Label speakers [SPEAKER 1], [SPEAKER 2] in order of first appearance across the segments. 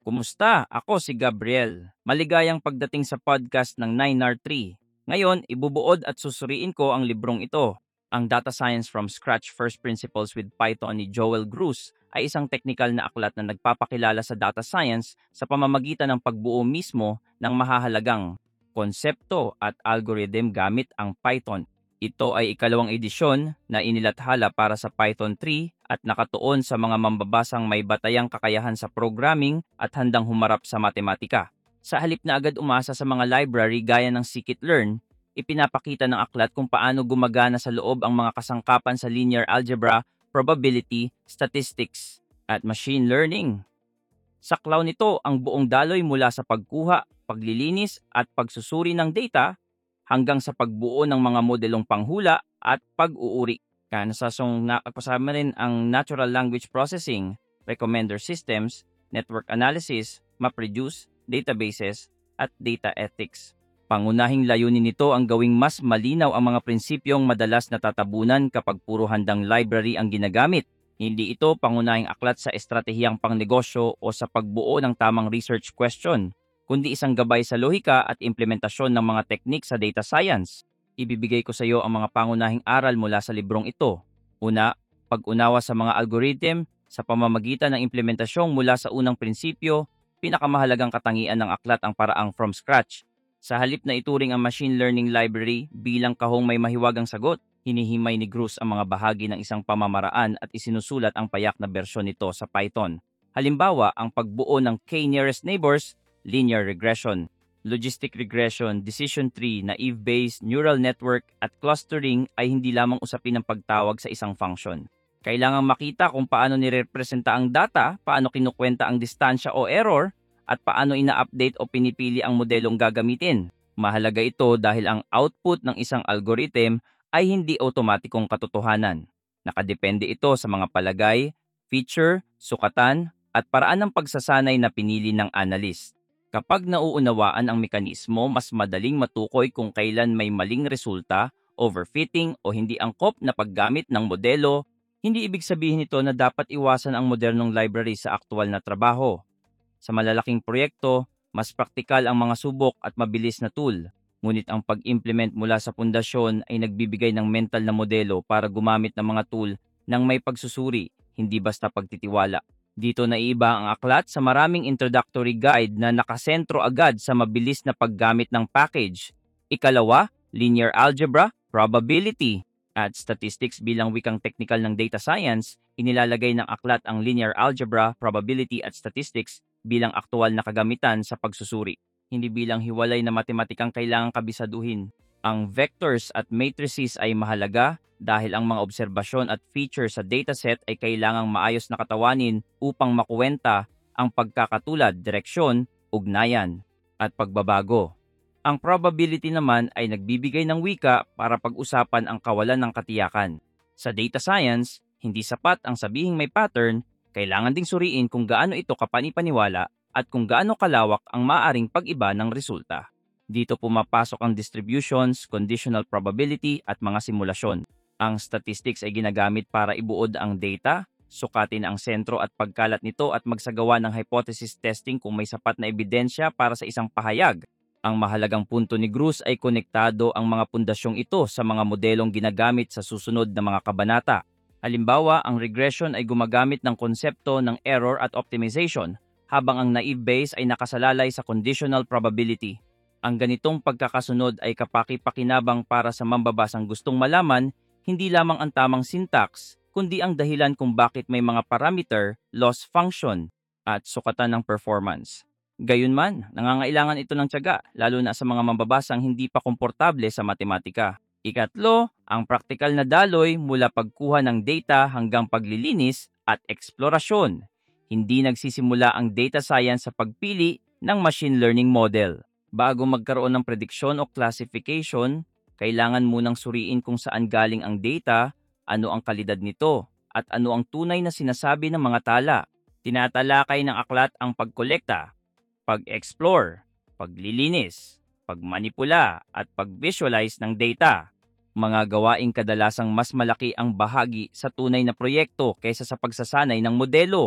[SPEAKER 1] Kumusta? Ako si Gabriel. Maligayang pagdating sa podcast ng 9R3. Ngayon, ibubuod at susuriin ko ang librong ito. Ang Data Science from Scratch First Principles with Python ni Joel Grus ay isang teknikal na aklat na nagpapakilala sa data science sa pamamagitan ng pagbuo mismo ng mahahalagang konsepto at algorithm gamit ang Python. Ito ay ikalawang edisyon na inilathala para sa Python 3 at nakatuon sa mga mambabasang may batayang kakayahan sa programming at handang humarap sa matematika. Sa halip na agad umasa sa mga library gaya ng scikit-learn, ipinapakita ng aklat kung paano gumagana sa loob ang mga kasangkapan sa linear algebra, probability, statistics, at machine learning. Saklaw nito ang buong daloy mula sa pagkuha, paglilinis at pagsusuri ng data hanggang sa pagbuo ng mga modelong panghula at pag-uuri. Kaya nasasong nakapasama rin ang natural language processing, recommender systems, network analysis, MapReduce, databases, at data ethics. Pangunahing layunin nito ang gawing mas malinaw ang mga prinsipyong madalas natatabunan kapag puro handang library ang ginagamit. Hindi ito pangunahing aklat sa estratehiyang pangnegosyo o sa pagbuo ng tamang research question, kundi isang gabay sa lohika at implementasyon ng mga teknik sa data science. Ibibigay ko sa iyo ang mga pangunahing aral mula sa librong ito. Una, pag-unawa sa mga algorithm sa pamamagitan ng implementasyong mula sa unang prinsipyo, pinakamahalagang katangian ng aklat ang paraang from scratch. Sa halip na ituring ang machine learning library bilang kahong may mahiwagang sagot, hinihimay ni Grus ang mga bahagi ng isang pamamaraan at isinusulat ang payak na bersyon nito sa Python. Halimbawa, ang pagbuo ng k-nearest neighbors, linear regression, logistic regression, decision tree, naive-based, neural network, at clustering ay hindi lamang usapin ng pagtawag sa isang function. Kailangang makita kung paano nirepresenta ang data, paano kinukwenta ang distansya o error, at paano ina-update o pinipili ang modelong gagamitin. Mahalaga ito dahil ang output ng isang algorithm ay hindi otomatikong katotohanan. Nakadepende ito sa mga palagay, feature, sukatan, at paraan ng pagsasanay na pinili ng analyst. Kapag nauunawaan ang mekanismo, mas madaling matukoy kung kailan may maling resulta, overfitting o hindi angkop na paggamit ng modelo. Hindi ibig sabihin nito na dapat iwasan ang modernong library sa aktual na trabaho. Sa malalaking proyekto, mas praktikal ang mga subok at mabilis na tool. Ngunit ang pag-implement mula sa pundasyon ay nagbibigay ng mental na modelo para gumamit ng mga tool ng may pagsusuri, hindi basta pagtitiwala. Dito naiiba ang aklat sa maraming introductory guide na nakasentro agad sa mabilis na paggamit ng package. Ikalawa, linear algebra, probability, at statistics bilang wikang technical ng data science, inilalagay ng aklat ang linear algebra, probability at statistics bilang aktual na kagamitan sa pagsusuri, hindi bilang hiwalay na matematikang kailangang kabisaduhin. Ang vectors at matrices ay mahalaga dahil ang mga obserbasyon at feature sa dataset ay kailangang maayos na katawanin upang makuwenta ang pagkakatulad, direksyon, ugnayan, at pagbabago. Ang probability naman ay nagbibigay ng wika para pag-usapan ang kawalan ng katiyakan. Sa data science, hindi sapat ang sabihing may pattern, kailangan ding suriin kung gaano ito kapanipaniwala at kung gaano kalawak ang maaaring pag-iba ng resulta. Dito pumapasok ang distributions, conditional probability at mga simulasyon. Ang statistics ay ginagamit para ibuod ang data, sukatin ang sentro at pagkalat nito at magsagawa ng hypothesis testing kung may sapat na ebidensya para sa isang pahayag. Ang mahalagang punto ni Grus ay konektado ang mga pundasyong ito sa mga modelong ginagamit sa susunod na mga kabanata. Halimbawa, ang regression ay gumagamit ng konsepto ng error at optimization, habang ang naive Bayes ay nakasalalay sa conditional probability. Ang ganitong pagkakasunod ay kapaki-pakinabang para sa mambabasang gustong malaman hindi lamang ang tamang syntax, kundi ang dahilan kung bakit may mga parameter, loss function, at sukatan ng performance. Gayunman, nangangailangan ito ng tiyaga, lalo na sa mga mambabasang hindi pa komportable sa matematika. Ikatlo, ang praktikal na daloy mula pagkuha ng data hanggang paglilinis at eksplorasyon. Hindi nagsisimula ang data science sa pagpili ng machine learning model. Bago magkaroon ng prediksyon o classification, kailangan munang suriin kung saan galing ang data, ano ang kalidad nito, at ano ang tunay na sinasabi ng mga tala. Tinatalakay ng aklat ang pagkolekta, pag-explore, paglilinis, pagmanipula, at pag-visualize ng data. Mga gawaing kadalasang mas malaki ang bahagi sa tunay na proyekto kaysa sa pagsasanay ng modelo.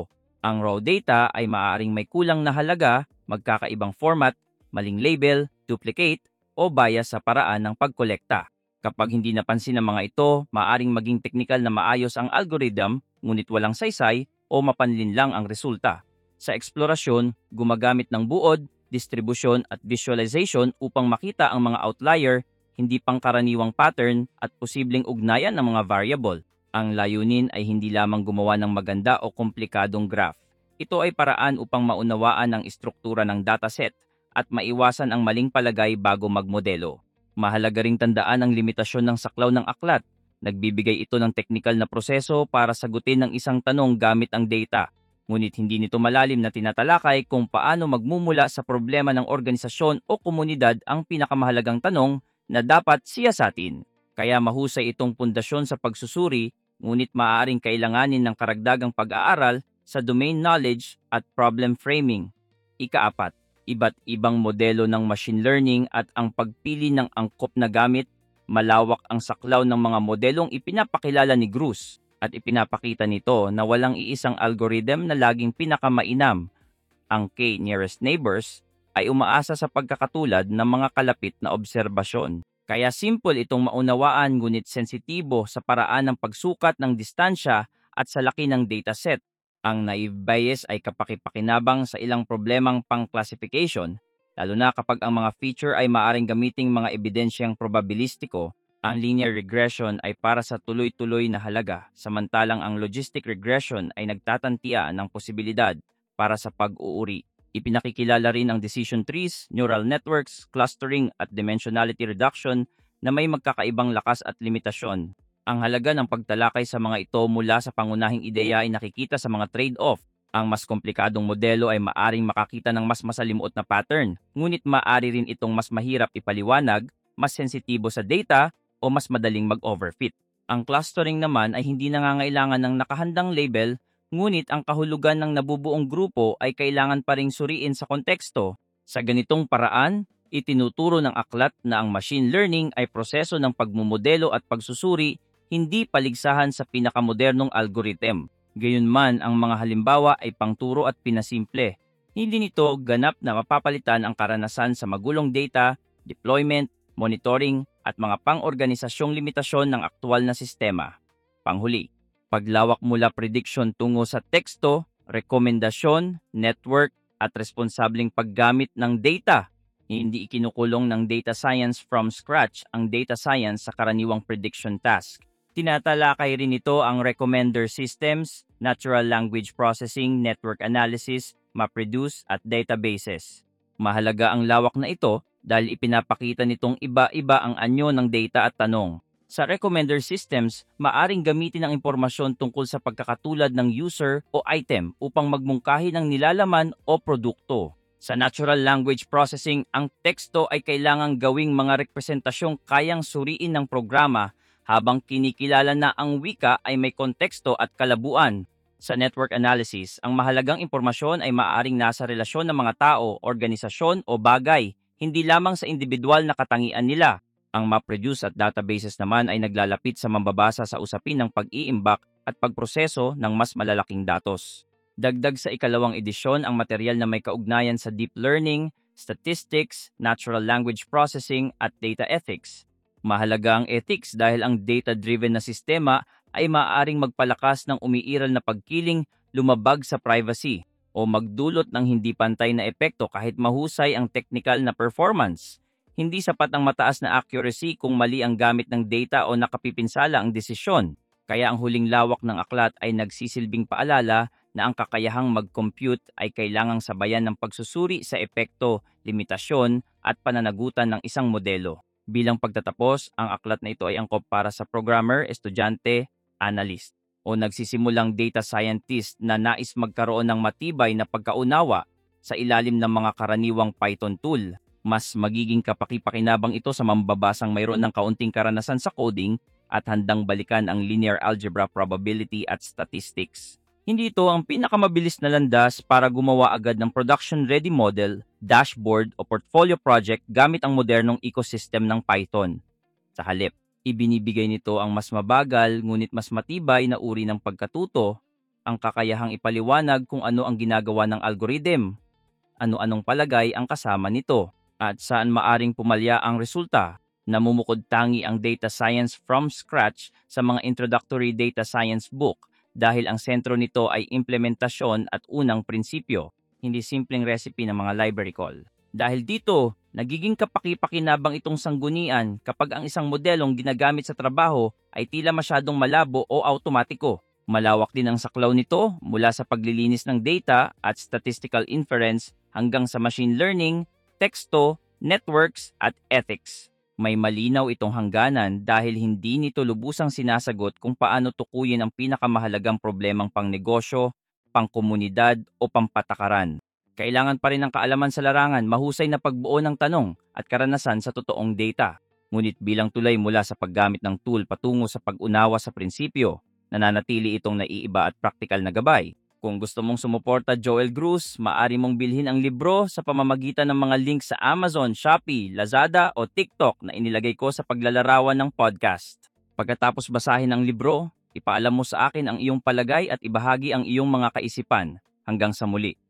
[SPEAKER 1] Ang raw data ay maaaring may kulang na halaga, magkakaibang format, maling label, duplicate, o bias sa paraan ng pagkolekta. Kapag hindi napansin ng mga ito, maaaring maging teknikal na maayos ang algorithm, ngunit walang saysay o mapanlin lang ang resulta. Sa eksplorasyon, gumagamit ng buod, distribusyon at visualization upang makita ang mga outlier, hindi pangkaraniwang pattern at posibleng ugnayan ng mga variable. Ang layunin ay hindi lamang gumawa ng maganda o komplikadong graph. Ito ay paraan upang maunawaan ang istruktura ng dataset at maiwasan ang maling palagay bago magmodelo. Mahalaga ring tandaan ang limitasyon ng saklaw ng aklat. Nagbibigay ito ng teknikal na proseso para sagutin ang isang tanong gamit ang data. Ngunit hindi nito malalim na tinatalakay kung paano magmumula sa problema ng organisasyon o komunidad ang pinakamahalagang tanong na dapat siyasatin. Kaya mahusay itong pundasyon sa pagsusuri, ngunit maaaring kailanganin ng karagdagang pag-aaral sa domain knowledge at problem framing. Ika-4, iba't ibang modelo ng machine learning at ang pagpili ng angkop na gamit. Malawak ang saklaw ng mga modelong ipinapakilala ni Grusz at ipinapakita nito na walang iisang algorithm na laging pinakamainam. Ang k-nearest neighbors ay umaasa sa pagkakatulad ng mga kalapit na obserbasyon. Kaya simple itong maunawaan ngunit sensitibo sa paraan ng pagsukat ng distansya at sa laki ng dataset. Ang naive bias ay kapakipakinabang sa ilang problemang pang-classification, lalo na kapag ang mga feature ay maaring gamiting mga ebidensyang probabilistiko. Ang linear regression ay para sa tuloy-tuloy na halaga, samantalang ang logistic regression ay nagtatantiya ng posibilidad para sa pag-uuri. Ipinakikilala rin ang decision trees, neural networks, clustering at dimensionality reduction na may magkakaibang lakas at limitasyon. Ang halaga ng pagtalakay sa mga ito mula sa pangunahing ideya ay nakikita sa mga trade-off. Ang mas komplikadong modelo ay maaring makakita ng mas masalimuot na pattern, ngunit maaari rin itong mas mahirap ipaliwanag, mas sensitibo sa data, o mas madaling mag-overfit. Ang clustering naman ay hindi nangangailangan ng nakahandang label, ngunit ang kahulugan ng nabubuong grupo ay kailangan pa ring suriin sa konteksto. Sa ganitong paraan, itinuturo ng aklat na ang machine learning ay proseso ng pagmumodelo at pagsusuri, hindi paligsahan sa pinakamodernong algorithm. Gayunman, ang mga halimbawa ay pangturo at pinasimple. Hindi nito ganap na mapapalitan ang karanasan sa magulong data, deployment, monitoring, at mga pang-organisasyong limitasyon ng aktual na sistema. Panghuli, paglawak mula prediction tungo sa teksto, rekomendasyon, network, at responsableng paggamit ng data. Hindi ikinukulong ng data science from scratch ang data science sa karaniwang prediction task. Tinatalakay rin ito ang recommender systems, natural language processing, network analysis, MapReduce at databases. Mahalaga ang lawak na ito dahil ipinapakita nitong iba-iba ang anyo ng data at tanong. Sa recommender systems, maaring gamitin ang impormasyon tungkol sa pagkakatulad ng user o item upang magmungkahi ng nilalaman o produkto. Sa natural language processing, ang teksto ay kailangang gawing mga representasyong kayang suriin ng programa habang kinikilala na ang wika ay may konteksto at kalabuan. Sa network analysis, ang mahalagang impormasyon ay maaaring nasa relasyon ng mga tao, organisasyon o bagay, hindi lamang sa individual na katangian nila. Ang MapReduce at databases naman ay naglalapit sa mambabasa sa usapin ng pag-iimbak at pagproseso ng mas malalaking datos. Dagdag sa ikalawang edisyon ang material na may kaugnayan sa deep learning, statistics, natural language processing at data ethics. Mahalaga ang ethics dahil ang data-driven na sistema ay maaaring magpalakas ng umiiral na pagkiling, lumabag sa privacy, o magdulot ng hindi pantay na epekto kahit mahusay ang technical na performance. Hindi sapat ang mataas na accuracy kung mali ang gamit ng data o nakapipinsala ang desisyon. Kaya ang huling lawak ng aklat ay nagsisilbing paalala na ang kakayahang mag-compute ay kailangang sabayan ng pagsusuri sa epekto, limitasyon at pananagutan ng isang modelo. Bilang pagtatapos, ang aklat na ito ay angkop para sa programmer, estudyante, analyst, o nagsisimulang data scientist na nais magkaroon ng matibay na pagkaunawa sa ilalim ng mga karaniwang Python tool. Mas magiging kapakipakinabang ito sa mambabasang mayroon ng kaunting karanasan sa coding at handang balikan ang linear algebra, probability at statistics. Hindi ito ang pinakamabilis na landas para gumawa agad ng production-ready model, dashboard o portfolio project gamit ang modernong ecosystem ng Python. Sa halip, ibinibigay nito ang mas mabagal ngunit mas matibay na uri ng pagkatuto, ang kakayahang ipaliwanag kung ano ang ginagawa ng algorithm, ano-anong palagay ang kasama nito, at saan maaring pumalya ang resulta. Namumukod tangi ang data science from scratch sa mga introductory data science book dahil ang sentro nito ay implementasyon at unang prinsipyo, hindi simpleng recipe ng mga library call. Dahil dito, nagiging kapaki-pakinabang itong sanggunian kapag ang isang modelong ginagamit sa trabaho ay tila masyadong malabo o automatiko. Malawak din ang saklaw nito mula sa paglilinis ng data at statistical inference hanggang sa machine learning, teksto, networks at ethics. May malinaw itong hangganan dahil hindi nito lubusang sinasagot kung paano tukuyin ang pinakamahalagang problemang pangnegosyo, pangkomunidad o pampatakaran. Kailangan pa rin ng kaalaman sa larangan, mahusay na pagbuo ng tanong at karanasan sa totoong data. Ngunit bilang tulay mula sa paggamit ng tool patungo sa pag-unawa sa prinsipyo, nananatili itong naiiba at praktikal na gabay. Kung gusto mong sumuporta Joel Cruz, maaari mong bilhin ang libro sa pamamagitan ng mga links sa Amazon, Shopee, Lazada o TikTok na inilagay ko sa paglalarawan ng podcast. Pagkatapos basahin ang libro, ipaalam mo sa akin ang iyong palagay at ibahagi ang iyong mga kaisipan. Hanggang sa muli.